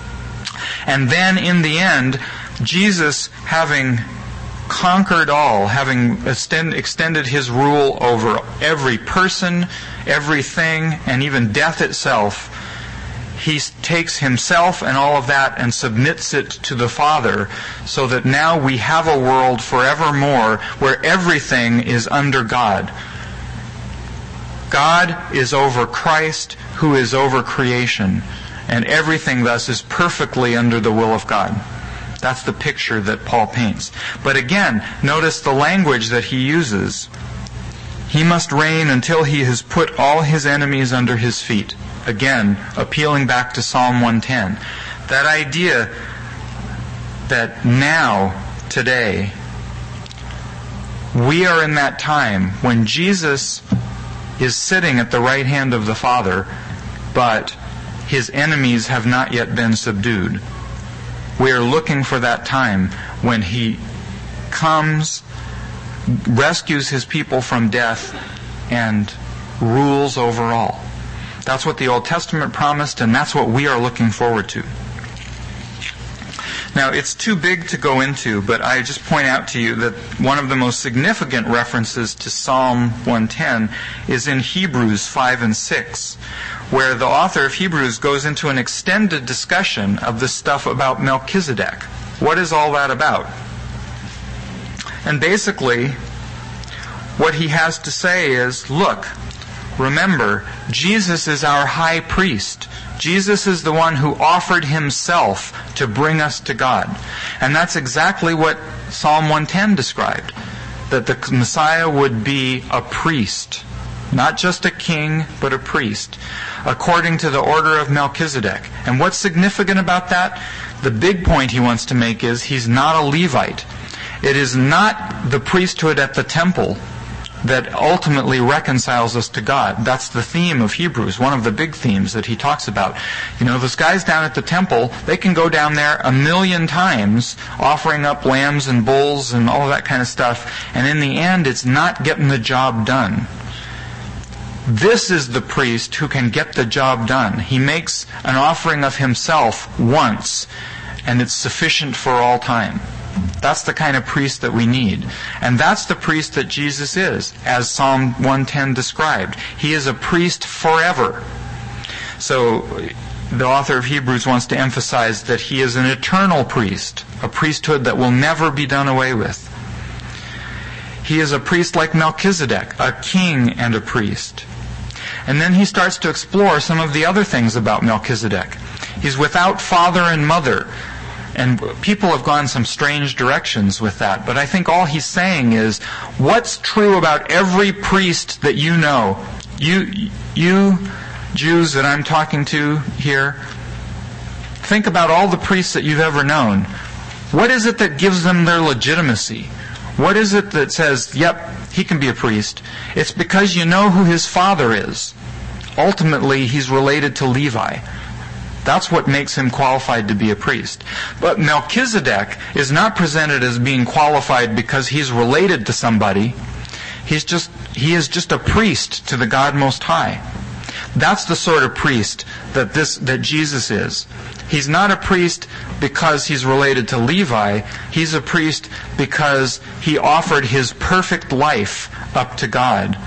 [SPEAKER 2] And then in the end, Jesus, having conquered all, having extended his rule over every person, everything, and even death itself, he takes himself and all of that and submits it to the Father, so that now we have a world forevermore where everything is under God. God is over Christ, who is over creation, and everything thus is perfectly under the will of God. That's the picture that Paul paints. But again, notice the language that he uses. He must reign until he has put all his enemies under his feet. Again, appealing back to Psalm 110. That idea that now, today, we are in that time when Jesus is sitting at the right hand of the Father, but his enemies have not yet been subdued. We are looking for that time when he comes, rescues his people from death, and rules over all. That's what the Old Testament promised, and that's what we are looking forward to. Now, it's too big to go into, but I just point out to you that one of the most significant references to Psalm 110 is in Hebrews 5 and 6, where the author of Hebrews goes into an extended discussion of the stuff about Melchizedek. What is all that about? And basically, what he has to say is, look, remember, Jesus is our high priest. Jesus is the one who offered himself to bring us to God. And that's exactly what Psalm 110 described, that the Messiah would be a priest, not just a king, but a priest, according to the order of Melchizedek. And what's significant about that? The big point he wants to make is he's not a Levite. It is not the priesthood at the temple that ultimately reconciles us to God. That's the theme of Hebrews, one of the big themes that he talks about. You know, those guys down at the temple, they can go down there 1,000,000 times offering up lambs and bulls and all that kind of stuff, and in the end it's not getting the job done. This is the priest who can get the job done. He makes an offering of himself once, and it's sufficient for all time. That's the kind of priest that we need. And that's the priest that Jesus is, as Psalm 110 described. He is a priest forever. So the author of Hebrews wants to emphasize that he is an eternal priest, a priesthood that will never be done away with. He is a priest like Melchizedek, a king and a priest. And then he starts to explore some of the other things about Melchizedek. He's without father and mother. And people have gone some strange directions with that. But I think all he's saying is, what's true about every priest that you know? You Jews that I'm talking to here, think about all the priests that you've ever known. What is it that gives them their legitimacy? What is it that says, yep, he can be a priest? It's because you know who his father is. Ultimately, he's related to Levi. That's what makes him qualified to be a priest. But Melchizedek is not presented as being qualified because he's related to somebody. He is just a priest to the God Most High. That's the sort of priest that Jesus is. He's not a priest because he's related to Levi. He's a priest because he offered his perfect life up to God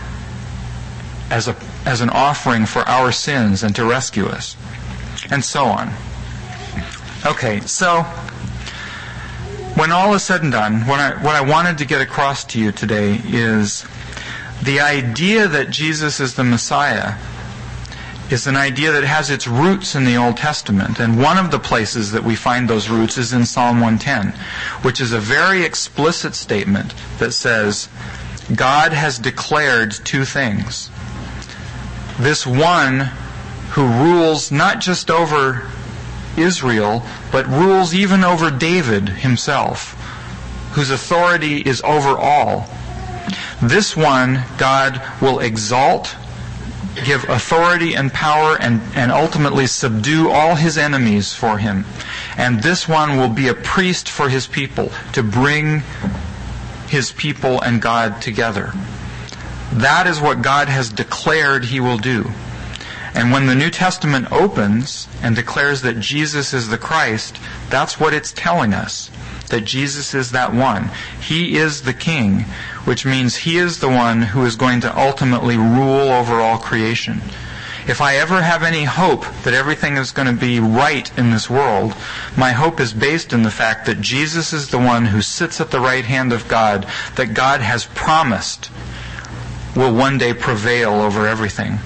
[SPEAKER 2] as an offering for our sins and to rescue us. And so on. Okay, so when all is said and done, what I wanted to get across to you today is the idea that Jesus is the Messiah is an idea that has its roots in the Old Testament. And one of the places that we find those roots is in Psalm 110, which is a very explicit statement that says, God has declared two things. This one who rules not just over Israel, but rules even over David himself, whose authority is over all. This one God will exalt, give authority and power, and ultimately subdue all his enemies for him. And this one will be a priest for his people, to bring his people and God together. That is what God has declared he will do. And when the New Testament opens and declares that Jesus is the Christ, that's what it's telling us, that Jesus is that one. He is the King, which means he is the one who is going to ultimately rule over all creation. If I ever have any hope that everything is going to be right in this world, my hope is based in the fact that Jesus is the one who sits at the right hand of God, that God has promised will one day prevail over everything.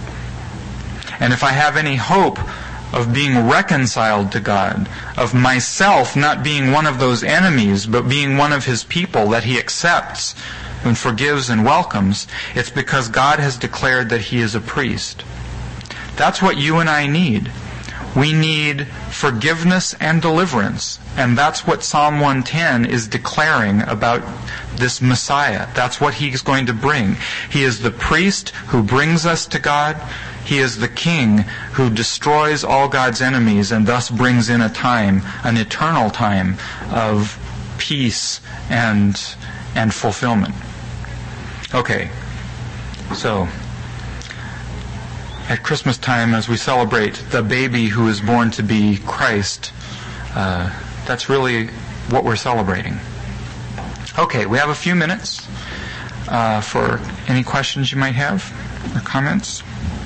[SPEAKER 2] And if I have any hope of being reconciled to God, of myself not being one of those enemies, but being one of his people that he accepts and forgives and welcomes, it's because God has declared that he is a priest. That's what you and I need. We need forgiveness and deliverance. And that's what Psalm 110 is declaring about this Messiah. That's what he's going to bring. He is the priest who brings us to God. He is the king who destroys all God's enemies and thus brings in a time, an eternal time of peace and fulfillment. Okay, so at Christmas time, as we celebrate the baby who is born to be Christ, That's really what we're celebrating. Okay, we have a few minutes for any questions you might have or comments.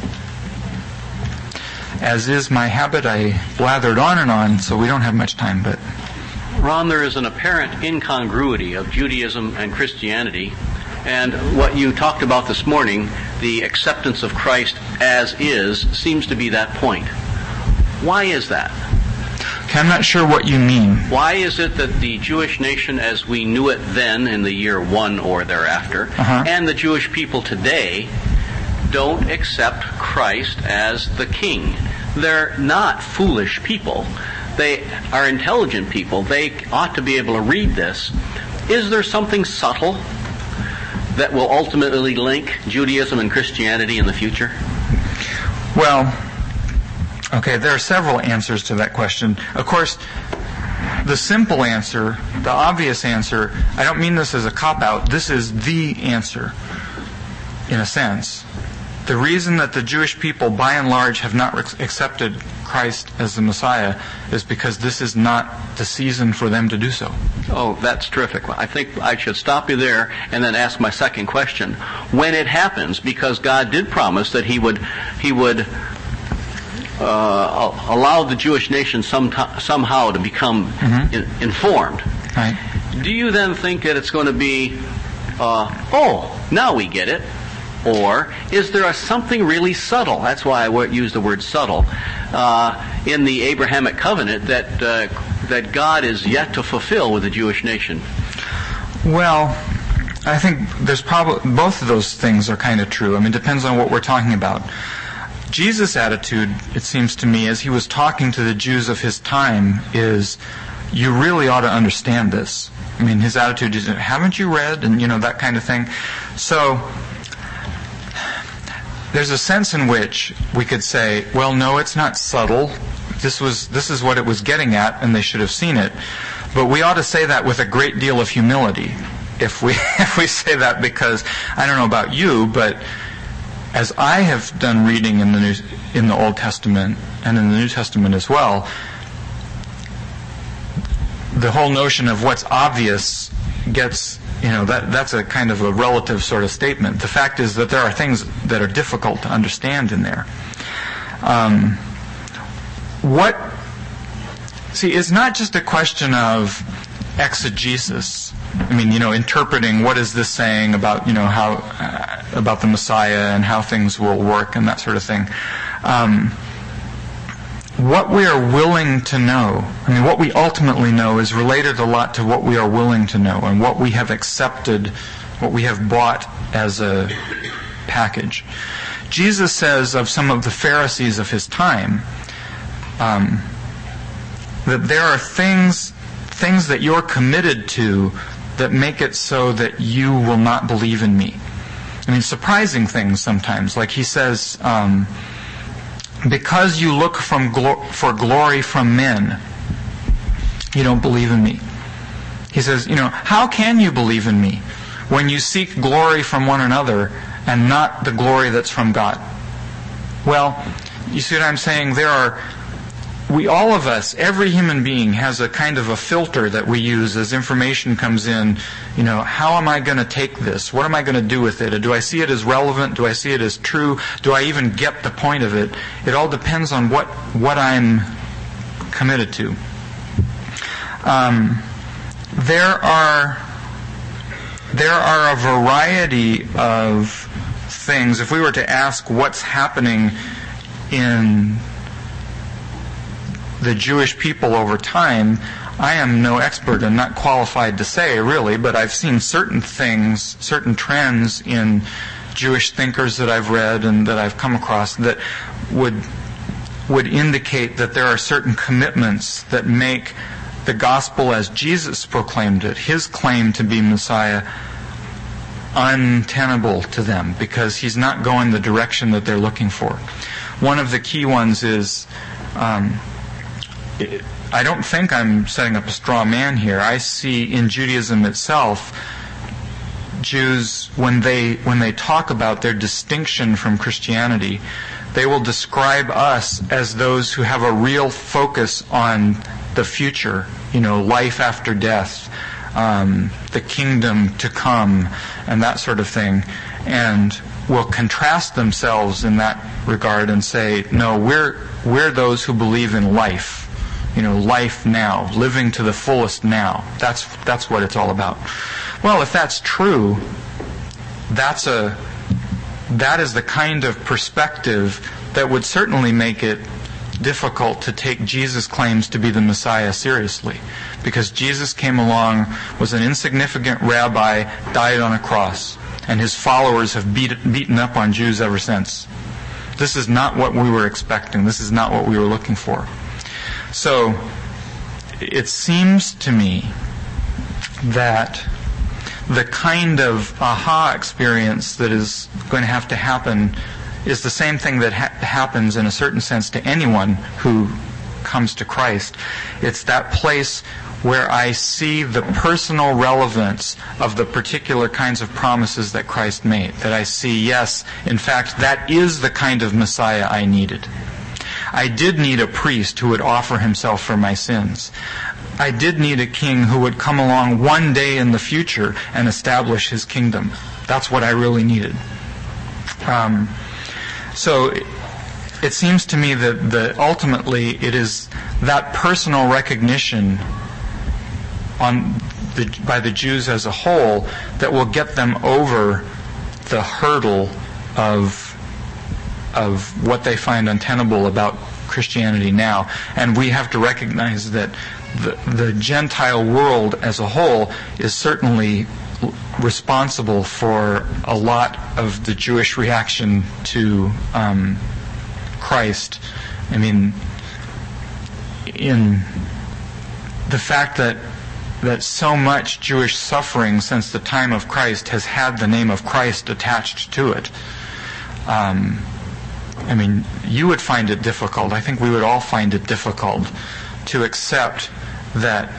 [SPEAKER 2] As is my habit, I blathered on and on, so we don't have much time. But
[SPEAKER 3] Ron, there is an apparent incongruity of Judaism and Christianity, and what you talked about this morning, the acceptance of Christ as is, seems to be that point. Why is that?
[SPEAKER 2] Okay, I'm not sure what you mean.
[SPEAKER 3] Why is it that the Jewish nation as we knew it then in the year 1 or thereafter, and the Jewish people today don't accept Christ as the king? They're not foolish people. They are intelligent people. They ought to be able to read this. Is there something subtle that will ultimately link Judaism and Christianity in the future?
[SPEAKER 2] Well, okay, there are several answers to that question. Of course, the simple answer, the obvious answer, I don't mean this as a cop-out, this is the answer, in a sense. The reason that the Jewish people, by and large, have not accepted Christ as the Messiah is because this is not the season for them to do so.
[SPEAKER 3] Oh, that's terrific. I think I should stop you there and then ask my second question. When it happens, because God did promise that He would allow the Jewish nation somehow to become informed.
[SPEAKER 2] Right.
[SPEAKER 3] Do you then think that it's going to be, now we get it? Or is there something really subtle? That's why I used the word subtle in the Abrahamic covenant that God is yet to fulfill with the Jewish nation.
[SPEAKER 2] Well, I think there's probably both of those things are kind of true. I mean, it depends on what we're talking about. Jesus' attitude, it seems to me, as he was talking to the Jews of his time, is you really ought to understand this. I mean, his attitude is, haven't you read? And, that kind of thing. So there's a sense in which we could say, well, no, it's not subtle. This is what it was getting at, and they should have seen it. But we ought to say that with a great deal of humility. If we say that, because I don't know about you, but as I have done reading in the Old Testament and in the New Testament as well, the whole notion of what's obvious gets, that's a kind of a relative sort of statement. The fact is that there are things that are difficult to understand in there. It's not just a question of exegesis. I mean, interpreting what is this saying about, how about the Messiah and how things will work and that sort of thing. What we are willing to know, what we ultimately know is related a lot to what we are willing to know and what we have accepted, what we have bought as a package. Jesus says of some of the Pharisees of his time that there are things that you're committed to that make it so that you will not believe in me. Surprising things sometimes. Like he says, because you look for glory from men, you don't believe in me. He says, how can you believe in me when you seek glory from one another and not the glory that's from God? Well, you see what I'm saying? All of us, every human being has a kind of a filter that we use as information comes in. How am I going to take this? What am I going to do with it? Do I see it as relevant? Do I see it as true? Do I even get the point of it? It all depends on what I'm committed to. There are a variety of things. If we were to ask what's happening in the Jewish people over time, I am no expert and not qualified to say, really, but I've seen certain things, certain trends in Jewish thinkers that I've read and that I've come across that would indicate that there are certain commitments that make the gospel as Jesus proclaimed it, his claim to be Messiah, untenable to them because he's not going the direction that they're looking for. One of the key ones is, I don't think I'm setting up a straw man here. I see in Judaism itself, Jews, when they talk about their distinction from Christianity, they will describe us as those who have a real focus on the future life after death, the kingdom to come, and that sort of thing, and will contrast themselves in that regard and say, no, we're those who believe in life, life now, living to the fullest now. That's what it's all about. Well, if that's true, that is the kind of perspective that would certainly make it difficult to take Jesus' claims to be the Messiah seriously. Because Jesus came along, was an insignificant rabbi, died on a cross, and his followers have beaten up on Jews ever since. This is not what we were expecting. This is not what we were looking for. So, it seems to me that the kind of aha experience that is going to have to happen is the same thing that happens in a certain sense to anyone who comes to Christ. It's that place where I see the personal relevance of the particular kinds of promises that Christ made. That I see, yes, in fact, that is the kind of Messiah I needed. I did need a priest who would offer himself for my sins. I did need a king who would come along one day in the future and establish his kingdom. That's what I really needed. So it seems to me that ultimately it is that personal recognition by the Jews as a whole that will get them over the hurdle of what they find untenable about Christianity now. And we have to recognize that the Gentile world as a whole is certainly responsible for a lot of the Jewish reaction to Christ. I mean, in the fact that so much Jewish suffering since the time of Christ has had the name of Christ attached to it. I mean, you would find it difficult. I think we would all find it difficult to accept that,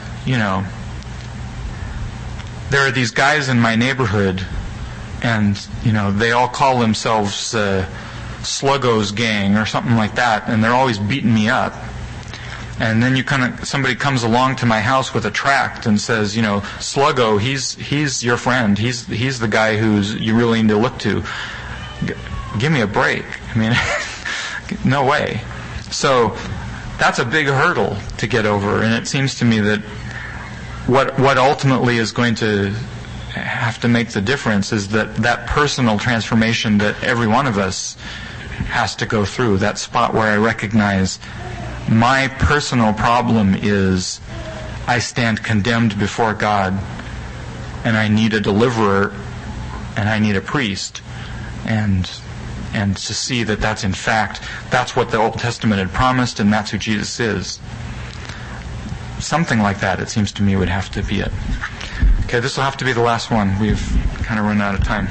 [SPEAKER 2] there are these guys in my neighborhood, and, they all call themselves Sluggo's gang or something like that, and they're always beating me up. And then somebody comes along to my house with a tract and says, Sluggo, he's your friend. He's the guy who's you really need to look to. Give me a break. I mean, no way. So that's a big hurdle to get over, and it seems to me that what ultimately is going to have to make the difference is that personal transformation that every one of us has to go through, that spot where I recognize my personal problem is I stand condemned before God, and I need a deliverer, and I need a priest, and to see that that's in fact, that's what the Old Testament had promised, and that's who Jesus is. Something like that, it seems to me, would have to be it. Okay, this will have to be the last one. We've kind of run out of time.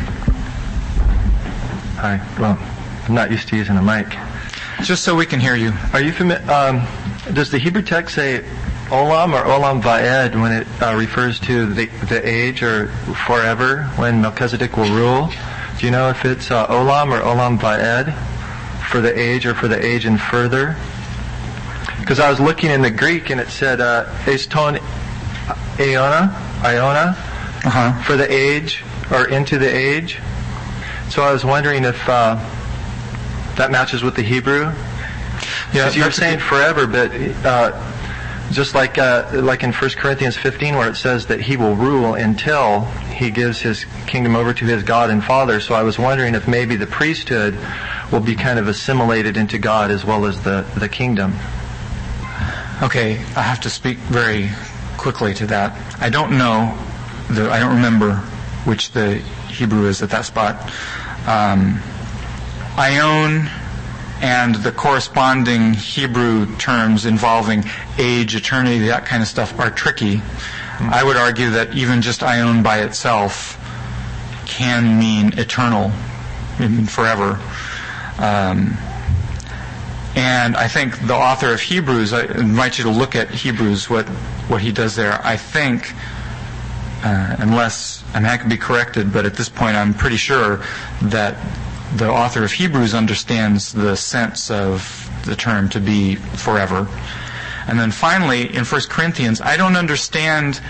[SPEAKER 4] Hi. Well, I'm not used to using a mic.
[SPEAKER 2] Just so we can hear you.
[SPEAKER 4] Are you familiar? Does the Hebrew text say olam or olam va'ed when it refers to the age or forever when Melchizedek will rule? Do you know if it's olam or olam va'ed for the age or for the age and further? Because I was looking in the Greek and it said eston iona for the age or into the age. So I was wondering if that matches with the Hebrew. Yeah, you were saying forever, but just like in 1 Corinthians 15 where it says that he will rule until he gives his kingdom over to his God and Father. So I was wondering if maybe the priesthood will be kind of assimilated into God as well as the kingdom.
[SPEAKER 2] Okay, I have to speak very quickly to that. I don't know, I don't remember which the Hebrew is at that spot. Ion and the corresponding Hebrew terms involving age, eternity, that kind of stuff are tricky. I would argue that even just ion by itself can mean eternal, mean forever. And I think the author of Hebrews, I invite you to look at Hebrews, what he does there. I think, unless, I could be corrected, but at this point I'm pretty sure that the author of Hebrews understands the sense of the term to be forever. And then finally, in 1 Corinthians, I don't understand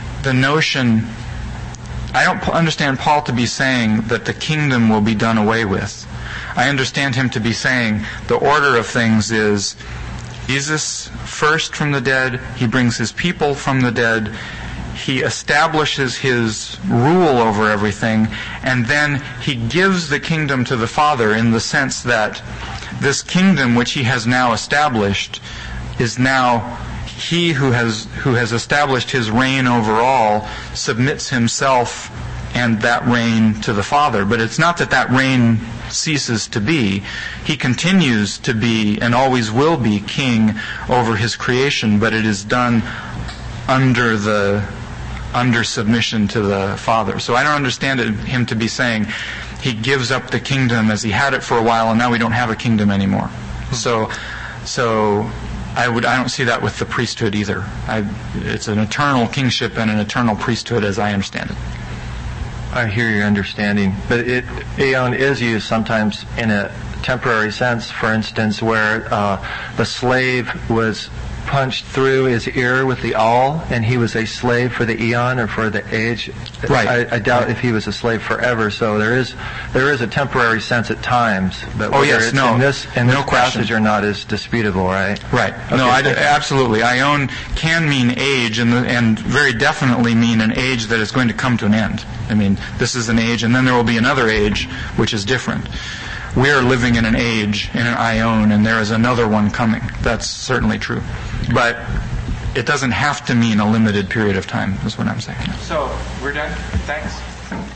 [SPEAKER 2] Paul to be saying that the kingdom will be done away with. I understand him to be saying the order of things is Jesus first from the dead, he brings his people from the dead, he establishes his rule over everything, and then he gives the kingdom to the Father in the sense that this kingdom which he has now established is now he who has established his reign over all submits himself and that reign to the Father. But it's not that reign ceases to be. He continues to be and always will be king over his creation, but it is done under submission to the Father. So I don't understand him to be saying he gives up the kingdom as he had it for a while and now we don't have a kingdom anymore. So I don't see that with the priesthood either. It's an eternal kingship and an eternal priesthood as I understand it.
[SPEAKER 4] I hear your understanding, but aeon is used sometimes in a temporary sense. For instance, where the slave was punched through his ear with the awl, and he was a slave for the eon or for the age.
[SPEAKER 2] Right.
[SPEAKER 4] I doubt if he was a slave forever. So there is a temporary sense at times. But in this passage or not is disputable, right?
[SPEAKER 2] Right.
[SPEAKER 4] Okay.
[SPEAKER 2] No, absolutely. Aion can mean age, and very definitely mean an age that is going to come to an end. I mean, this is an age, and then there will be another age which is different. We are living in an age, in an aion, and there is another one coming. That's certainly true. But it doesn't have to mean a limited period of time, is what I'm saying.
[SPEAKER 5] So, we're done? Thanks.